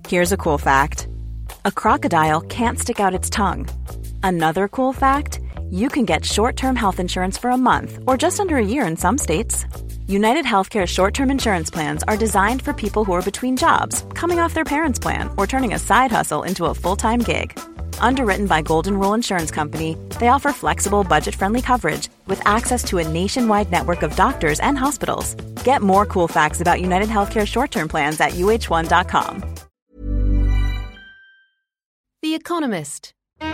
Here's a cool fact. A crocodile can't stick out its tongue. Another cool fact, you can get short-term health insurance for a month or just under a year in some states. United Healthcare short-term insurance plans are designed for people who are between jobs, coming off their parents' plan, or turning a side hustle into a full-time gig. Underwritten by Golden Rule Insurance Company, they offer flexible, budget-friendly coverage with access to a nationwide network of doctors and hospitals. Get more cool facts about United Healthcare short-term plans at uh1.com. The Economist.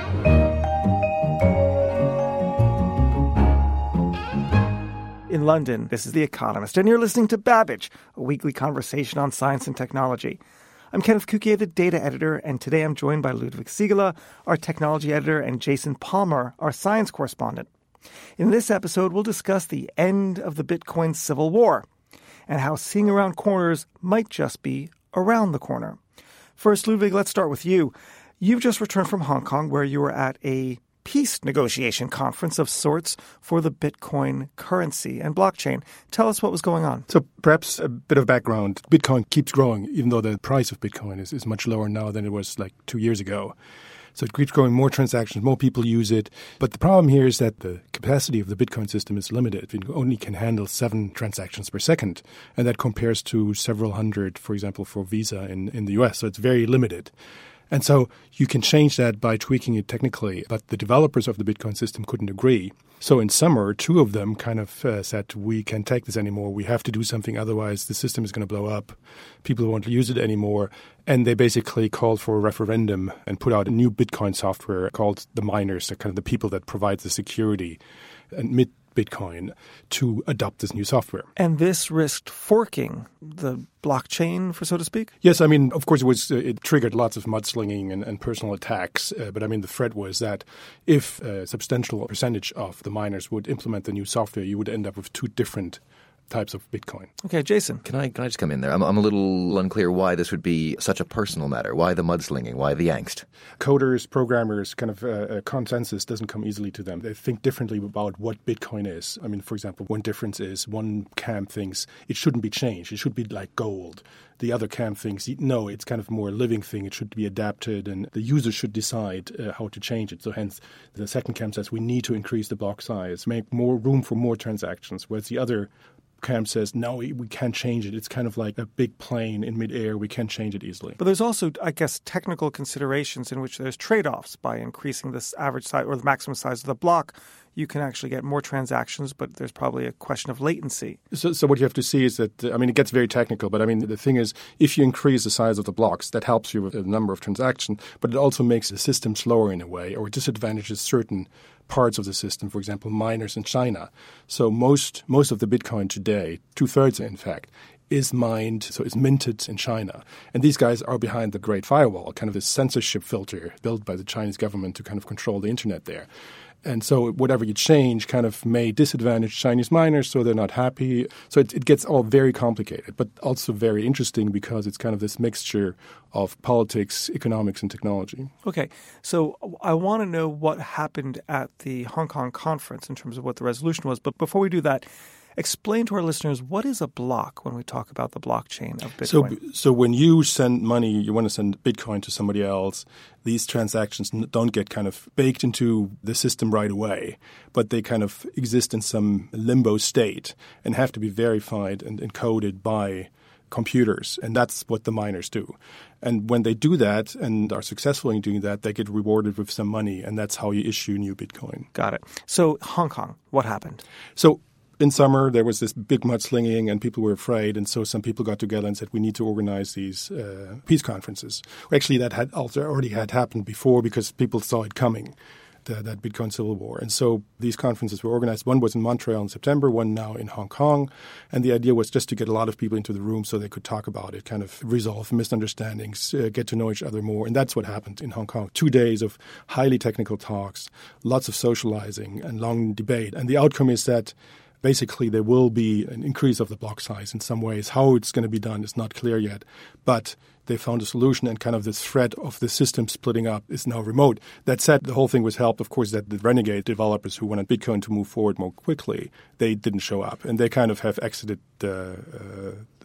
In London, this is The Economist, and you're listening to Babbage, a weekly conversation on science and technology. I'm Kenneth Cukier, the data editor, and today I'm joined by Ludwig Siegele, our technology editor, and Jason Palmer, our science correspondent. In this episode, we'll discuss the end of the Bitcoin civil war and how seeing around corners might just be around the corner. First, Ludwig, let's start with you. You've just returned from Hong Kong, where you were at a peace negotiation conference of sorts for the Bitcoin currency and blockchain. Tell us what was going on. So perhaps a bit of background. Bitcoin keeps growing, even though the price of Bitcoin is much lower now than it was like 2 years ago. So it keeps growing, more transactions, more people use it. But the problem here is that the capacity of the Bitcoin system is limited. It only can handle 7 transactions per second. And that compares to several hundred, for example, for Visa in the US. So it's very limited. And so you can change that by tweaking it technically, but the developers of the Bitcoin system couldn't agree. So in summer, 2 of them kind of said, we can't take this anymore. We have to do something, otherwise the system is going to blow up. People won't use it anymore. And they basically called for a referendum and put out a new Bitcoin software called the miners, the kind of the people that provide the security and Bitcoin to adopt this new software. And this risked forking the blockchain, so to speak? Yes, I mean, of course, it triggered lots of mudslinging and personal attacks. But I mean, the threat was that if a substantial percentage of the miners would implement the new software, you would end up with 2 different types of Bitcoin. Okay, Jason. Can I just come in there? I'm a little unclear why this would be such a personal matter. Why the mudslinging? Why the angst? Coders, programmers, kind of a consensus doesn't come easily to them. They think differently about what Bitcoin is. I mean, for example, one difference is one camp thinks it shouldn't be changed. It should be like gold. The other camp thinks, no, it's kind of more a living thing. It should be adapted and the user should decide how to change it. So hence, the second camp says we need to increase the block size, make more room for more transactions, whereas the other camp says, no, we can't change it. It's kind of like a big plane in midair. We can't change it easily. But there's also, I guess, technical considerations in which there's trade-offs. By increasing this average size or the maximum size of the block, you can actually get more transactions, but there's probably a question of latency. So what you have to see is that, I mean, it gets very technical, but I mean, the thing is, if you increase the size of the blocks, that helps you with the number of transactions, but it also makes the system slower in a way, or disadvantages certain parts of the system, for example, miners in China. So most of the Bitcoin today, 2/3 in fact, is mined, so it's minted in China. And these guys are behind the Great Firewall, kind of a censorship filter built by the Chinese government to kind of control the internet there. And so whatever you change kind of may disadvantage Chinese miners, so they're not happy. So it gets all very complicated, but also very interesting because it's kind of this mixture of politics, economics, and technology. Okay, so I want to know what happened at the Hong Kong conference in terms of what the resolution was. But before we do that, explain to our listeners, what is a block when we talk about the blockchain of Bitcoin? So when you send money, you want to send Bitcoin to somebody else, these transactions don't get kind of baked into the system right away, but they kind of exist in some limbo state and have to be verified and encoded by computers. And that's what the miners do. And when they do that and are successful in doing that, they get rewarded with some money, and that's how you issue new Bitcoin. Got it. So Hong Kong, what happened? So in summer, there was this big mudslinging and people were afraid. And so some people got together and said, we need to organize these peace conferences. Actually, that had already happened before because people saw it coming, that Bitcoin civil war. And so these conferences were organized. One was in Montreal in September, one now in Hong Kong. And the idea was just to get a lot of people into the room so they could talk about it, kind of resolve misunderstandings, get to know each other more. And that's what happened in Hong Kong. 2 days of highly technical talks, lots of socializing and long debate. And the outcome is that basically, there will be an increase of the block size in some ways. How it's going to be done is not clear yet. But they found a solution, and kind of this threat of the system splitting up is now remote. That said, the whole thing was helped, of course, that the renegade developers who wanted Bitcoin to move forward more quickly, they didn't show up. And they kind of have exited the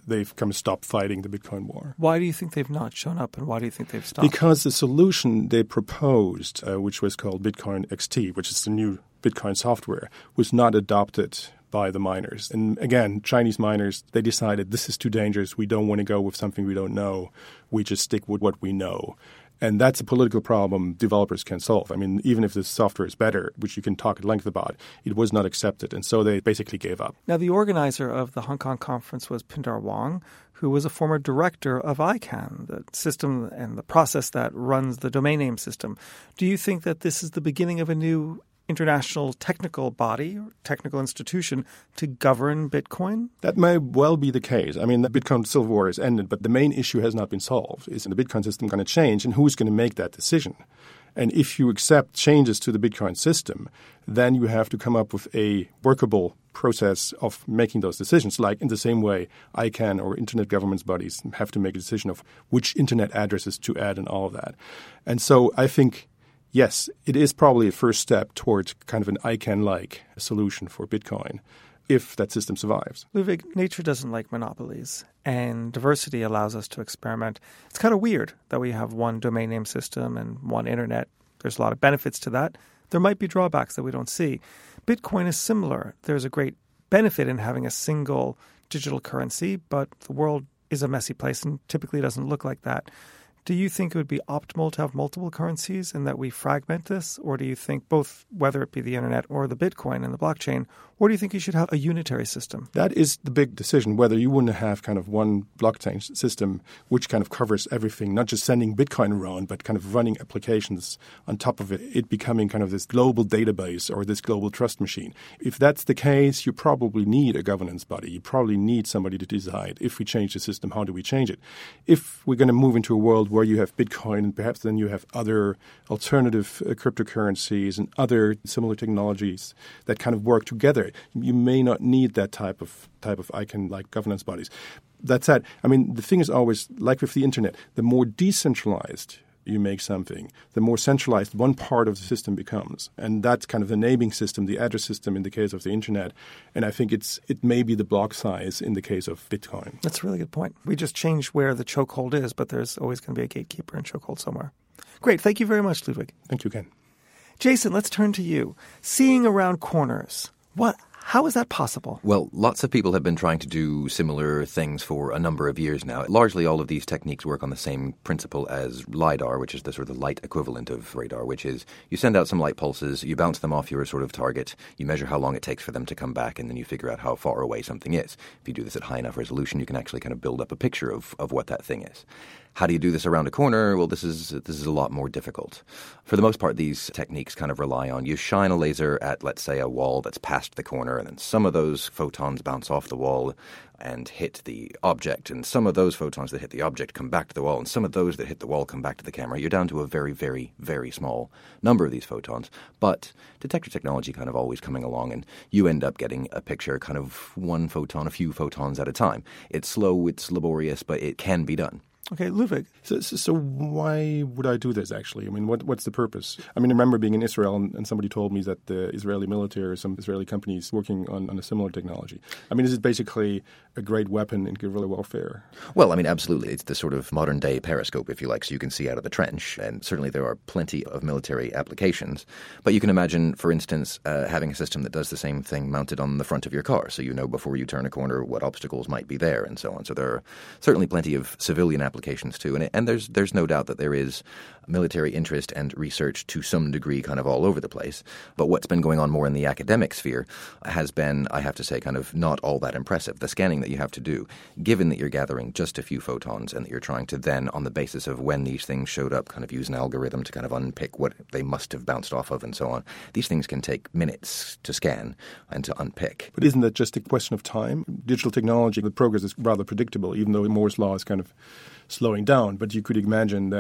they've kind of stopped fighting the Bitcoin war. Why do you think they've not shown up, and why do you think they've stopped? Because the solution they proposed, which was called Bitcoin XT, which is the new Bitcoin software, was not adopted by the miners. And again, Chinese miners, they decided this is too dangerous. We don't want to go with something we don't know. We just stick with what we know. And that's a political problem developers can solve. I mean, even if the software is better, which you can talk at length about, it was not accepted. And so they basically gave up. Now, the organizer of the Hong Kong conference was Pindar Wang, who was a former director of ICANN, the system and the process that runs the domain name system. Do you think that this is the beginning of a new international technical body or technical institution to govern Bitcoin? That may well be the case. I mean, the Bitcoin civil war has ended, but the main issue has not been solved. Is the Bitcoin system going to change, and who's going to make that decision? And if you accept changes to the Bitcoin system, then you have to come up with a workable process of making those decisions, like in the same way ICANN or internet governance bodies have to make a decision of which internet addresses to add and all of that. And so I think, yes, it is probably a first step towards kind of an ICANN-like solution for Bitcoin, if that system survives. Ludwig, nature doesn't like monopolies, and diversity allows us to experiment. It's kind of weird that we have one domain name system and one internet. There's a lot of benefits to that. There might be drawbacks that we don't see. Bitcoin is similar. There's a great benefit in having a single digital currency, but the world is a messy place and typically doesn't look like that. Do you think it would be optimal to have multiple currencies and that we fragment this? Or do you think both, whether it be the internet or the Bitcoin and the blockchain, or do you think you should have a unitary system? That is the big decision, whether you want to have kind of one blockchain system which kind of covers everything, not just sending Bitcoin around, but kind of running applications on top of it, it becoming kind of this global database or this global trust machine. If that's the case, you probably need a governance body. You probably need somebody to decide, if we change the system, how do we change it? If we're going to move into a world where you have Bitcoin and perhaps then you have other alternative cryptocurrencies and other similar technologies that kind of work together, you may not need that type of ICANN-like governance bodies. That said, I mean, the thing is always, like with the internet, the more decentralized you make something, the more centralized one part of the system becomes. And that's kind of the naming system, the address system in the case of the internet. And I think it may be the block size in the case of Bitcoin. That's a really good point. We just change where the chokehold is, but there's always going to be a gatekeeper and chokehold somewhere. Great. Thank you very much, Ludwig. Thank you, Ken. Jason, let's turn to you. Seeing around corners. How is that possible? Well, lots of people have been trying to do similar things for a number of years now. Largely all of these techniques work on the same principle as LiDAR, which is the sort of light equivalent of radar, which is you send out some light pulses, you bounce them off your sort of target, you measure how long it takes for them to come back, and then you figure out how far away something is. If you do this at high enough resolution, you can actually kind of build up a picture of what that thing is. How do you do this around a corner? Well, this is a lot more difficult. For the most part, these techniques kind of rely on you shine a laser at, let's say, a wall that's past the corner, and then some of those photons bounce off the wall and hit the object, and some of those photons that hit the object come back to the wall, and some of those that hit the wall come back to the camera. You're down to a very, very, very small number of these photons. But detector technology kind of always coming along, and you end up getting a picture kind of one photon, a few photons at a time. It's slow, it's laborious, but it can be done. Okay, Ludwig. So why would I do this, actually? I mean, what's the purpose? I mean, I remember being in Israel and somebody told me that the Israeli military or some Israeli companies working on a similar technology. I mean, is it basically a great weapon in guerrilla warfare? Well, I mean, absolutely. It's the sort of modern-day periscope, if you like, so you can see out of the trench. And certainly there are plenty of military applications. But you can imagine, for instance, having a system that does the same thing mounted on the front of your car, so you know before you turn a corner what obstacles might be there and so on. So there are certainly plenty of civilian applications too. And there's no doubt that there is military interest and research to some degree kind of all over the place. But what's been going on more in the academic sphere has been, I have to say, kind of not all that impressive. The scanning that you have to do, given that you're gathering just a few photons and that you're trying to then, on the basis of when these things showed up, kind of use an algorithm to kind of unpick what they must have bounced off of and so on. These things can take minutes to scan and to unpick. But isn't that just a question of time? Digital technology, the progress is rather predictable, even though Moore's law is kind of slowing down. But you could imagine that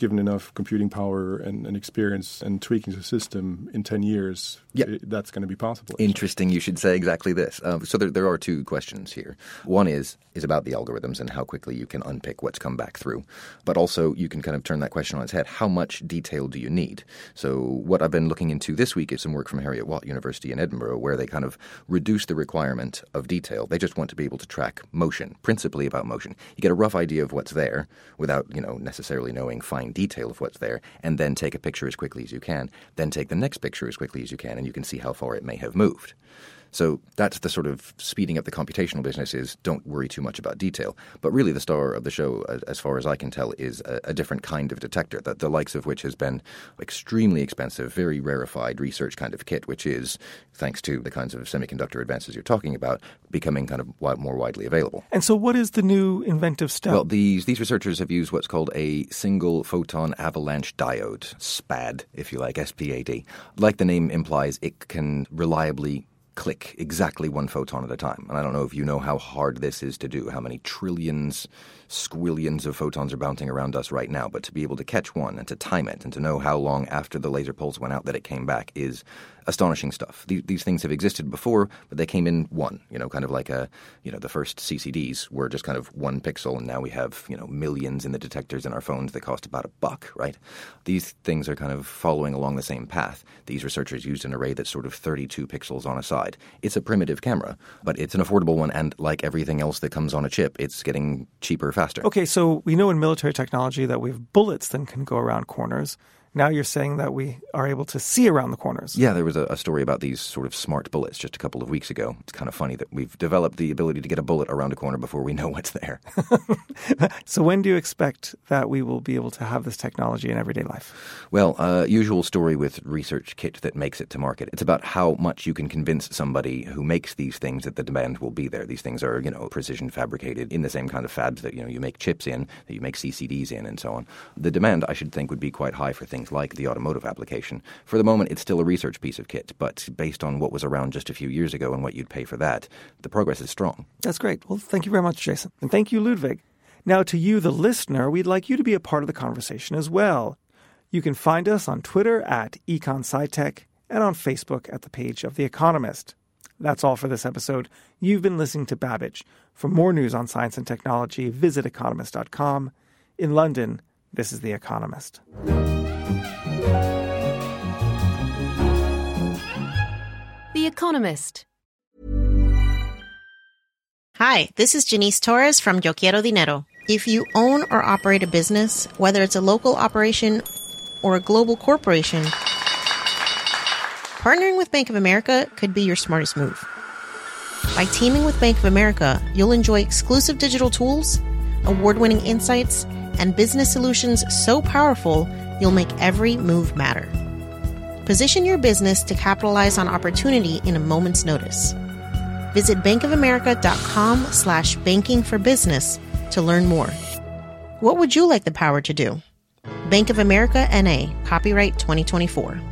given enough computing power and experience and tweaking the system in 10 years, that's going to be possible. Interesting you should say exactly this. So there are two questions here. One is about the algorithms and how quickly you can unpick what's come back through. But also you can kind of turn that question on its head. How much detail do you need? So what I've been looking into this week is some work from Heriot-Watt University in Edinburgh where they kind of reduce the requirement of detail. They just want to be able to track motion, principally about motion. You get a rough idea of what's there without, necessarily knowing fine detail of what's there, and then take a picture as quickly as you can, then take the next picture as quickly as you can, and you can see how far it may have moved. So that's the sort of speeding up the computational business is don't worry too much about detail. But really the star of the show, as far as I can tell, is a different kind of detector, that the likes of which has been extremely expensive, very rarefied research kind of kit, which is, thanks to the kinds of semiconductor advances you're talking about, becoming kind of more widely available. And so what is the new inventive step? Well, these researchers have used what's called a single photon avalanche diode, SPAD, if you like, SPAD. Like the name implies, it can reliably click exactly one photon at a time. And I don't know if you know how hard this is to do, how many trillions, squillions of photons are bouncing around us right now. But to be able to catch one and to time it and to know how long after the laser pulse went out that it came back is astonishing stuff. These things have existed before, but they came in one, kind of like the first CCDs were just kind of one pixel, and now we have, millions in the detectors in our phones that cost about $1, right? These things are kind of following along the same path. These researchers used an array that's sort of 32 pixels on a side. It's a primitive camera, but it's an affordable one, and like everything else that comes on a chip, it's getting cheaper faster. Okay, so we know in military technology that we have bullets that can go around corners. Now you're saying that we are able to see around the corners. Yeah, there was a story about these sort of smart bullets just a couple of weeks ago. It's kind of funny that we've developed the ability to get a bullet around a corner before we know what's there. So when do you expect that we will be able to have this technology in everyday life? Well, usual story with research kit that makes it to market. It's about how much you can convince somebody who makes these things that the demand will be there. These things are, precision fabricated in the same kind of fabs that, you make chips in, that you make CCDs in, and so on. The demand, I should think, would be quite high for things like the automotive application. For the moment, it's still a research piece of kit, but based on what was around just a few years ago and what you'd pay for that, the progress is strong. That's great. Well, thank you very much, Jason. And thank you, Ludwig. Now, to you, the listener, we'd like you to be a part of the conversation as well. You can find us on Twitter at EconSciTech and on Facebook at the page of The Economist. That's all for this episode. You've been listening to Babbage. For more news on science and technology, visit economist.com. In London, this is The Economist. The Economist. Hi, this is Janice Torres from Yo Quiero Dinero. If you own or operate a business, whether it's a local operation or a global corporation, partnering with Bank of America could be your smartest move. By teaming with Bank of America, you'll enjoy exclusive digital tools, award-winning insights, and business solutions so powerful, you'll make every move matter. Position your business to capitalize on opportunity in a moment's notice. Visit bankofamerica.com/bankingforbusiness to learn more. What would you like the power to do? Bank of America, N.A., copyright 2024.